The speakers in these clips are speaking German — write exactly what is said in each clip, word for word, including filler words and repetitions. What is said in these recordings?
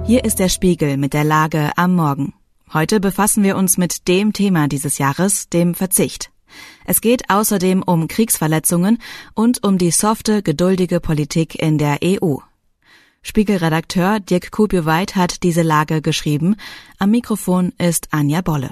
Hier ist der Spiegel mit der Lage am Morgen. Heute befassen wir uns mit dem Thema dieses Jahres, dem Verzicht. Es geht außerdem um Kriegsverletzungen und um die softe, geduldige Politik in der E U. Spiegelredakteur Dirk Kupioweit hat diese Lage geschrieben. Am Mikrofon ist Anja Bolle.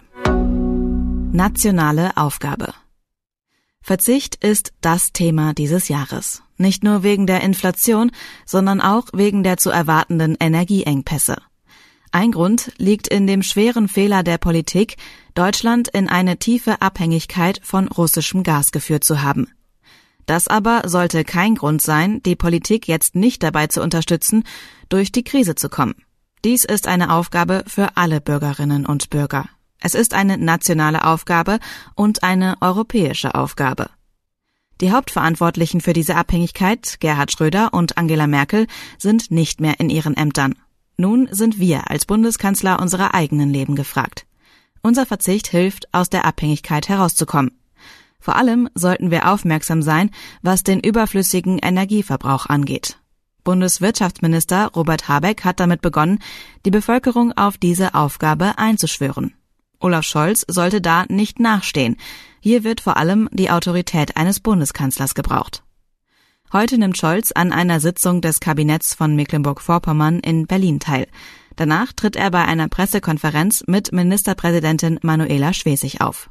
Nationale Aufgabe. Verzicht ist das Thema dieses Jahres. Nicht nur wegen der Inflation, sondern auch wegen der zu erwartenden Energieengpässe. Ein Grund liegt in dem schweren Fehler der Politik, Deutschland in eine tiefe Abhängigkeit von russischem Gas geführt zu haben. Das aber sollte kein Grund sein, die Politik jetzt nicht dabei zu unterstützen, durch die Krise zu kommen. Dies ist eine Aufgabe für alle Bürgerinnen und Bürger. Es ist eine nationale Aufgabe und eine europäische Aufgabe. Die Hauptverantwortlichen für diese Abhängigkeit, Gerhard Schröder und Angela Merkel, sind nicht mehr in ihren Ämtern. Nun sind wir als Bundeskanzler unserer eigenen Leben gefragt. Unser Verzicht hilft, aus der Abhängigkeit herauszukommen. Vor allem sollten wir aufmerksam sein, was den überflüssigen Energieverbrauch angeht. Bundeswirtschaftsminister Robert Habeck hat damit begonnen, die Bevölkerung auf diese Aufgabe einzuschwören. Olaf Scholz sollte da nicht nachstehen. Hier wird vor allem die Autorität eines Bundeskanzlers gebraucht. Heute nimmt Scholz an einer Sitzung des Kabinetts von Mecklenburg-Vorpommern in Berlin teil. Danach tritt er bei einer Pressekonferenz mit Ministerpräsidentin Manuela Schwesig auf.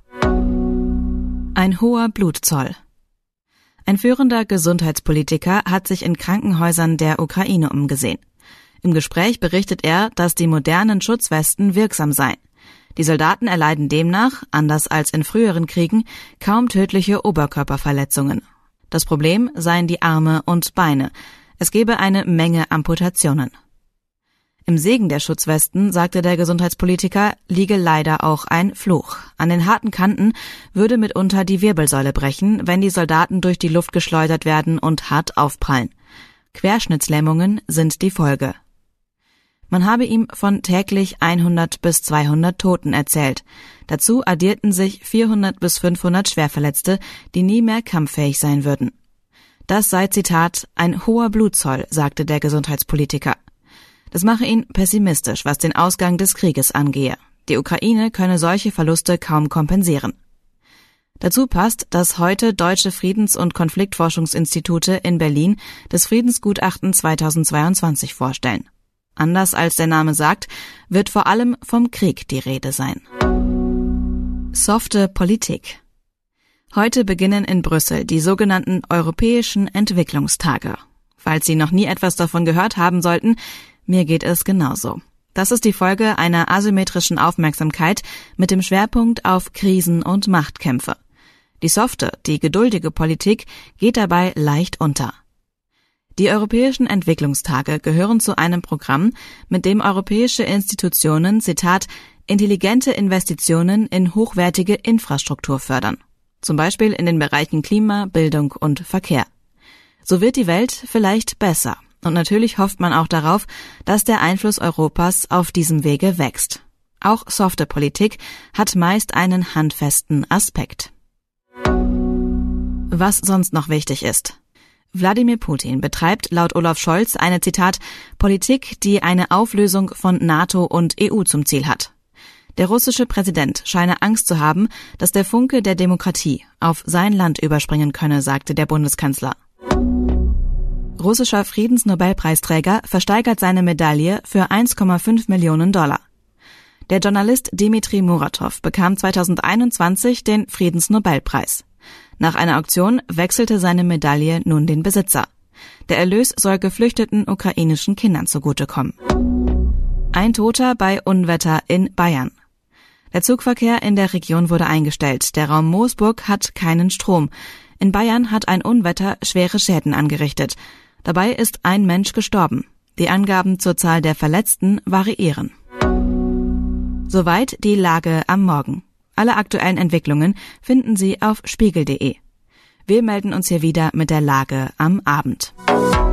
Ein hoher Blutzoll. Ein führender Gesundheitspolitiker hat sich in Krankenhäusern der Ukraine umgesehen. Im Gespräch berichtet er, dass die modernen Schutzwesten wirksam seien. Die Soldaten erleiden demnach, anders als in früheren Kriegen, kaum tödliche Oberkörperverletzungen. Das Problem seien die Arme und Beine. Es gebe eine Menge Amputationen. Im Segen der Schutzwesten, sagte der Gesundheitspolitiker, liege leider auch ein Fluch. An den harten Kanten würde mitunter die Wirbelsäule brechen, wenn die Soldaten durch die Luft geschleudert werden und hart aufprallen. Querschnittslähmungen sind die Folge. Man habe ihm von täglich hundert bis zweihundert Toten erzählt. Dazu addierten sich vierhundert bis fünfhundert Schwerverletzte, die nie mehr kampffähig sein würden. Das sei, Zitat, ein hoher Blutzoll, sagte der Gesundheitspolitiker. Das mache ihn pessimistisch, was den Ausgang des Krieges angehe. Die Ukraine könne solche Verluste kaum kompensieren. Dazu passt, dass heute deutsche Friedens- und Konfliktforschungsinstitute in Berlin das Friedensgutachten zweitausendzweiundzwanzig vorstellen. Anders als der Name sagt, wird vor allem vom Krieg die Rede sein. Softe Politik. Heute beginnen in Brüssel die sogenannten Europäischen Entwicklungstage. Falls Sie noch nie etwas davon gehört haben sollten, mir geht es genauso. Das ist die Folge einer asymmetrischen Aufmerksamkeit mit dem Schwerpunkt auf Krisen und Machtkämpfe. Die softe, die geduldige Politik geht dabei leicht unter. Die Europäischen Entwicklungstage gehören zu einem Programm, mit dem europäische Institutionen, Zitat, intelligente Investitionen in hochwertige Infrastruktur fördern. Zum Beispiel in den Bereichen Klima, Bildung und Verkehr. So wird die Welt vielleicht besser. Und natürlich hofft man auch darauf, dass der Einfluss Europas auf diesem Wege wächst. Auch softe Politik hat meist einen handfesten Aspekt. Was sonst noch wichtig ist. Wladimir Putin betreibt laut Olaf Scholz eine, Zitat, Politik, die eine Auflösung von NATO und E U zum Ziel hat. Der russische Präsident scheine Angst zu haben, dass der Funke der Demokratie auf sein Land überspringen könne, sagte der Bundeskanzler. Russischer Friedensnobelpreisträger versteigert seine Medaille für eins Komma fünf Millionen Dollar. Der Journalist Dmitri Muratov bekam zweitausendeinundzwanzig den Friedensnobelpreis. Nach einer Auktion wechselte seine Medaille nun den Besitzer. Der Erlös soll geflüchteten ukrainischen Kindern zugutekommen. Ein Toter bei Unwetter in Bayern. Der Zugverkehr in der Region wurde eingestellt. Der Raum Moosburg hat keinen Strom. In Bayern hat ein Unwetter schwere Schäden angerichtet. Dabei ist ein Mensch gestorben. Die Angaben zur Zahl der Verletzten variieren. Soweit die Lage am Morgen. Alle aktuellen Entwicklungen finden Sie auf spiegel punkt de. Wir melden uns hier wieder mit der Lage am Abend.